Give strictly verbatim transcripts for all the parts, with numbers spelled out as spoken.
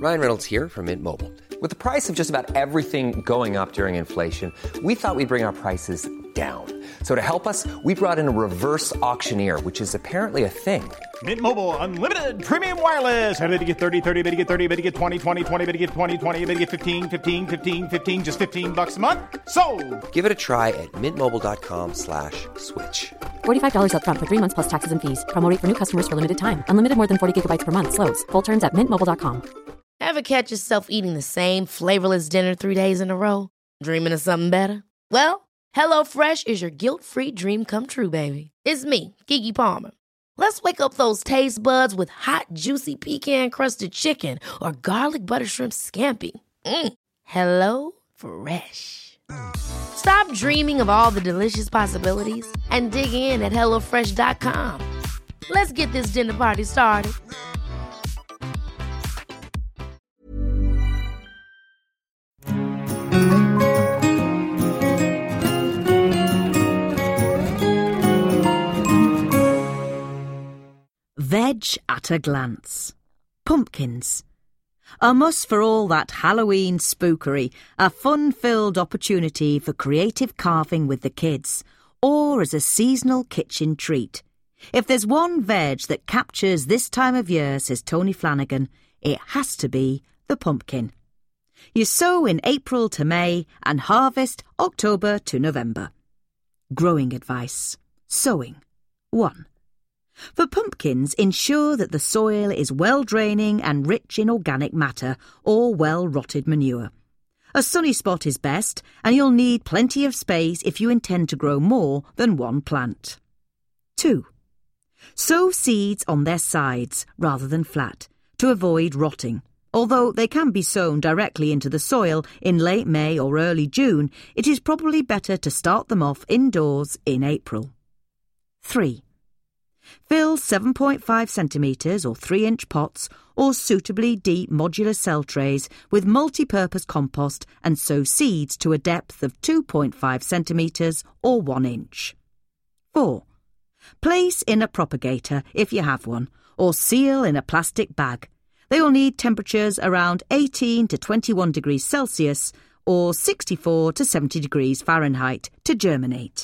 Ryan Reynolds here from Mint Mobile. With the price of just about everything going up during inflation, we thought we'd bring our prices down. So to help us, we brought in a reverse auctioneer, which is apparently a thing. Mint Mobile Unlimited Premium Wireless. How to get thirty, thirty, how to get thirty, how to get twenty, twenty, twenty, how to get twenty, twenty, how to get fifteen, fifteen, fifteen, fifteen, just fifteen bucks a month? Sold! Give it a try at mintmobile.com slash switch. forty-five dollars up front for three months plus taxes and fees. Promo rate for new customers for limited time. Unlimited more than forty gigabytes per month. Slows full terms at mint mobile dot com. Ever catch yourself eating the same flavorless dinner three days in a row? Dreaming of something better? Well, HelloFresh is your guilt-free dream come true, baby. It's me, Keke Palmer. Let's wake up those taste buds with hot, juicy pecan-crusted chicken or garlic butter shrimp scampi. Mm. Hello Fresh. Stop dreaming of all the delicious possibilities and dig in at hello fresh dot com. Let's get this dinner party started. Veg at a glance. Pumpkins. A must for all that Halloween spookery, a fun-filled opportunity for creative carving with the kids, or as a seasonal kitchen treat. If there's one veg that captures this time of year, says Tony Flanagan, it has to be the pumpkin. You sow in April to May and harvest October to November. Growing advice. Sowing. one. For pumpkins, ensure that the soil is well-draining and rich in organic matter or well-rotted manure. A sunny spot is best, and you'll need plenty of space if you intend to grow more than one plant. two. Sow seeds on their sides rather than flat to avoid rotting. Although they can be sown directly into the soil in late May or early June, it is probably better to start them off indoors in April. three. Fill seven point five centimetres or three inch pots or suitably deep modular cell trays with multi-purpose compost and sow seeds to a depth of two point five centimetres or one inch. four. Place in a propagator if you have one, or seal in a plastic bag. They will need temperatures around eighteen to twenty-one degrees Celsius or sixty-four to seventy degrees Fahrenheit to germinate.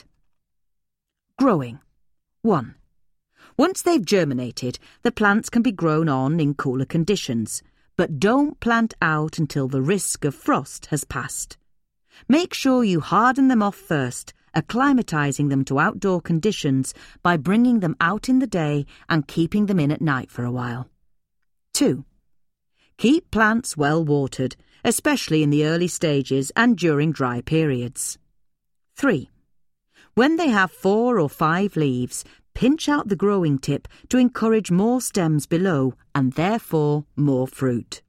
Growing. one. Once they've germinated, the plants can be grown on in cooler conditions, but don't plant out until the risk of frost has passed. Make sure you harden them off first, acclimatising them to outdoor conditions by bringing them out in the day and keeping them in at night for a while. two. Keep plants well watered, especially in the early stages and during dry periods. three. When they have four or five leaves, pinch out the growing tip to encourage more stems below and therefore more fruit.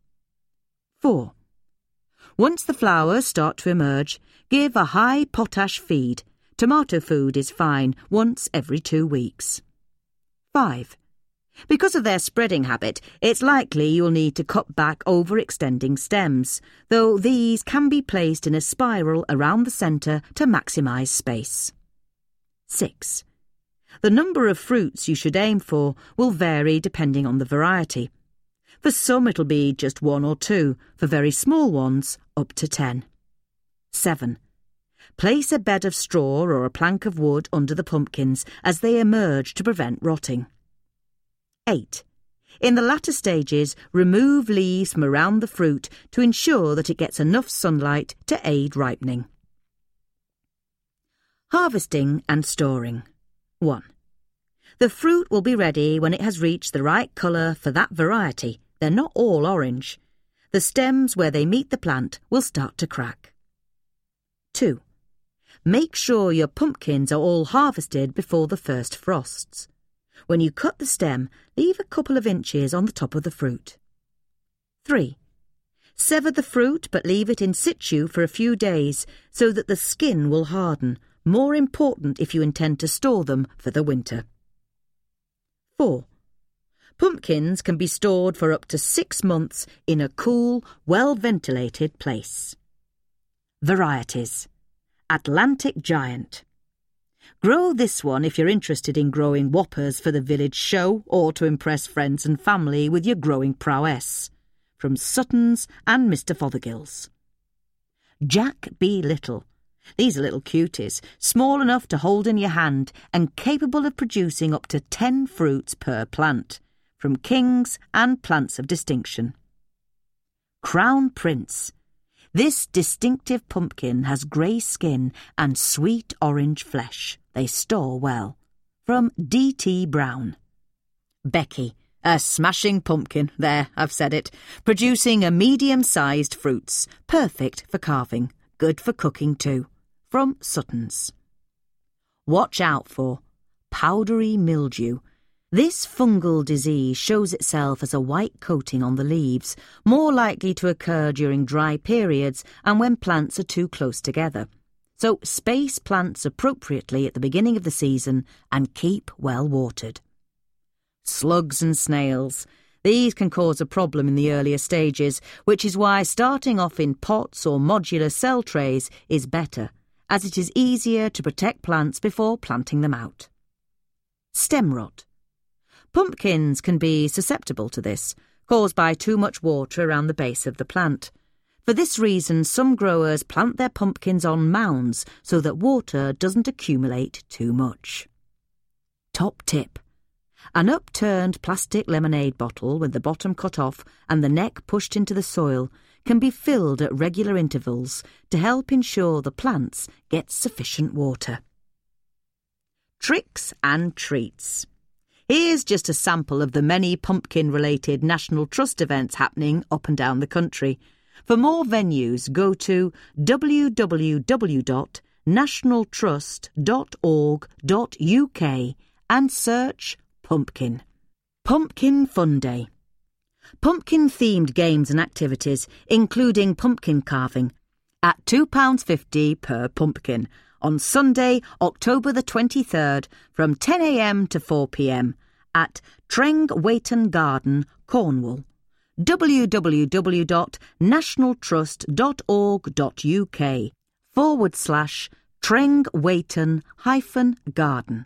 four. Once the flowers start to emerge, give a high potash feed. Tomato food is fine once every two weeks. five. Because of their spreading habit, it's likely you'll need to cut back overextending stems, though these can be placed in a spiral around the centre to maximise space. six. The number of fruits you should aim for will vary depending on the variety. For some it'll be just one or two, for very small ones up to ten. seven. Place a bed of straw or a plank of wood under the pumpkins as they emerge to prevent rotting. eight. In the latter stages, remove leaves from around the fruit to ensure that it gets enough sunlight to aid ripening. Harvesting and storing. one. The fruit will be ready when it has reached the right colour for that variety. They're not all orange. The stems where they meet the plant will start to crack. two. Make sure your pumpkins are all harvested before the first frosts. When you cut the stem, leave a couple of inches on the top of the fruit. three. Sever the fruit but leave it in situ for a few days so that the skin will harden, more important if you intend to store them for the winter. four. Pumpkins can be stored for up to six months in a cool, well-ventilated place. Varieties. Atlantic Giant. Grow this one if you're interested in growing whoppers for the village show or to impress friends and family with your growing prowess. from Sutton's and Mister Fothergill's. Jack B. Little. These are little cuties, small enough to hold in your hand and capable of producing up to ten fruits per plant, from kings and plants of distinction. Crown Prince. This distinctive pumpkin has grey skin and sweet orange flesh. They store well. From D T Brown. Becky. A smashing pumpkin, there, I've said it, producing a medium-sized fruits, perfect for carving, good for cooking too. From Sutton's. Watch out for powdery mildew. This fungal disease shows itself as a white coating on the leaves, more likely to occur during dry periods and when plants are too close together. So space plants appropriately at the beginning of the season and keep well watered. Slugs and snails. These can cause a problem in the earlier stages, which is why starting off in pots or modular cell trays is better, as it is easier to protect plants before planting them out. Stem rot. Pumpkins can be susceptible to this, caused by too much water around the base of the plant. For this reason, some growers plant their pumpkins on mounds so that water doesn't accumulate too much. Top tip. An upturned plastic lemonade bottle with the bottom cut off and the neck pushed into the soil can be filled at regular intervals to help ensure the plants get sufficient water. Tricks and treats. Here's just a sample of the many pumpkin-related National Trust events happening up and down the country. For more venues, go to w w w dot national trust dot org dot u k and search Pumpkin. Pumpkin Fun Day. Pumpkin-themed games and activities, including pumpkin carving, at two pounds fifty per pumpkin, on Sunday, October the twenty-third, from ten a m to four p m at Trengwayton Garden, Cornwall. w w w dot national trust dot org dot u k forward slash Trengwayton hyphen garden.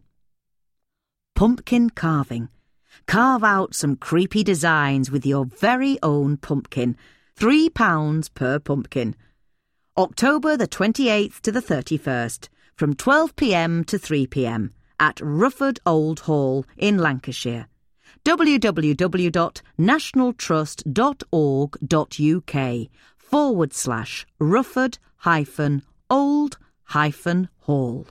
Pumpkin carving. Carve out some creepy designs with your very own pumpkin. Three pounds per pumpkin. October the twenty-eighth to the thirty-first, from twelve p m to three p m at Rufford Old Hall in Lancashire. w w w dot national trust dot org dot u k forward slash Rufford hyphen Old hyphen Hall.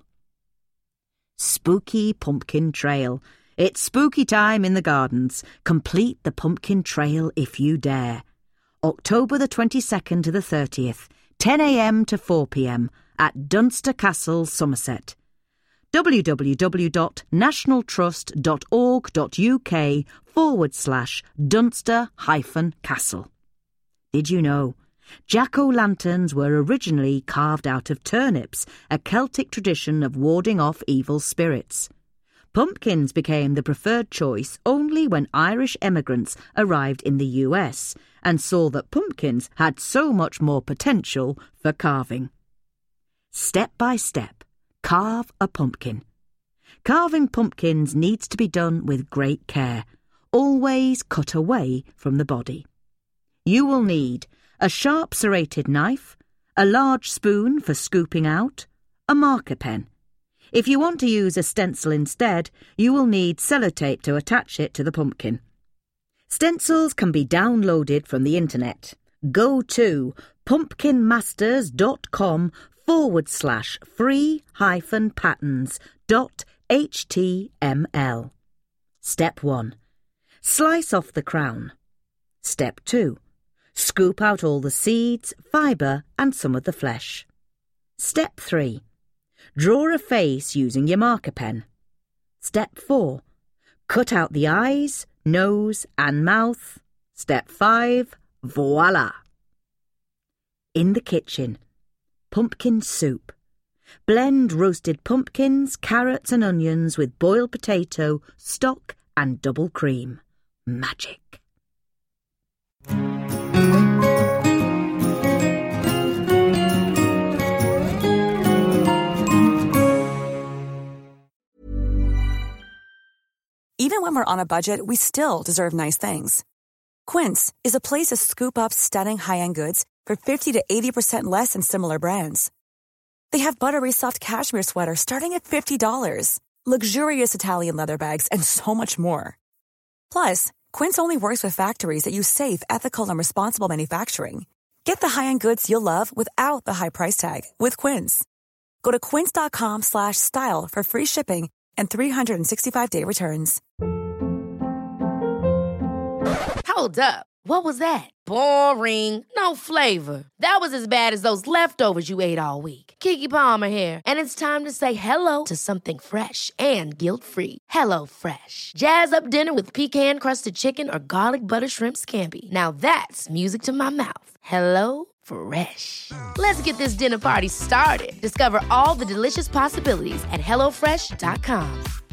Spooky Pumpkin Trail. It's spooky time in the gardens. Complete the pumpkin trail if you dare. October the twenty-second to the thirtieth, ten a m to four p m at Dunster Castle, Somerset. w w w dot national trust dot org dot u k forward slash Dunster hyphen Castle. Did you know? Jack-o'-lanterns were originally carved out of turnips, a Celtic tradition of warding off evil spirits. Pumpkins became the preferred choice only when Irish emigrants arrived in the U S and saw that pumpkins had so much more potential for carving. Step by step, carve a pumpkin. Carving pumpkins needs to be done with great care. Always cut away from the body. You will need a sharp serrated knife, a large spoon for scooping out, a marker pen. If you want to use a stencil instead, you will need sellotape to attach it to the pumpkin. Stencils can be downloaded from the internet. Go to pumpkinmasters.com forward slash free hyphen patterns dot html. Step one. Slice off the crown. Step two. Scoop out all the seeds, fibre and some of the flesh. Step three. Draw a face using your marker pen. Step four. Cut out the eyes, nose and mouth. Step five. Voila! In the kitchen. Pumpkin soup. Blend roasted pumpkins, carrots and onions with boiled potato, stock and double cream. Magic. Even when we're on a budget, we still deserve nice things. Quince is a place to scoop up stunning high-end goods for fifty to eighty percent less than similar brands. They have buttery soft cashmere sweaters starting at fifty dollars, luxurious Italian leather bags, and so much more. Plus, Quince only works with factories that use safe, ethical, and responsible manufacturing. Get the high-end goods you'll love without the high price tag with Quince. Go to quince.com slash style for free shipping and three sixty-five day returns. Hold up. What was that? Boring. No flavor. That was as bad as those leftovers you ate all week. Keke Palmer here, and it's time to say hello to something fresh and guilt-free. Hello Fresh. Jazz up dinner with pecan-crusted chicken or garlic butter shrimp scampi. Now that's music to my mouth. Hello Fresh. Let's get this dinner party started. Discover all the delicious possibilities at hello fresh dot com.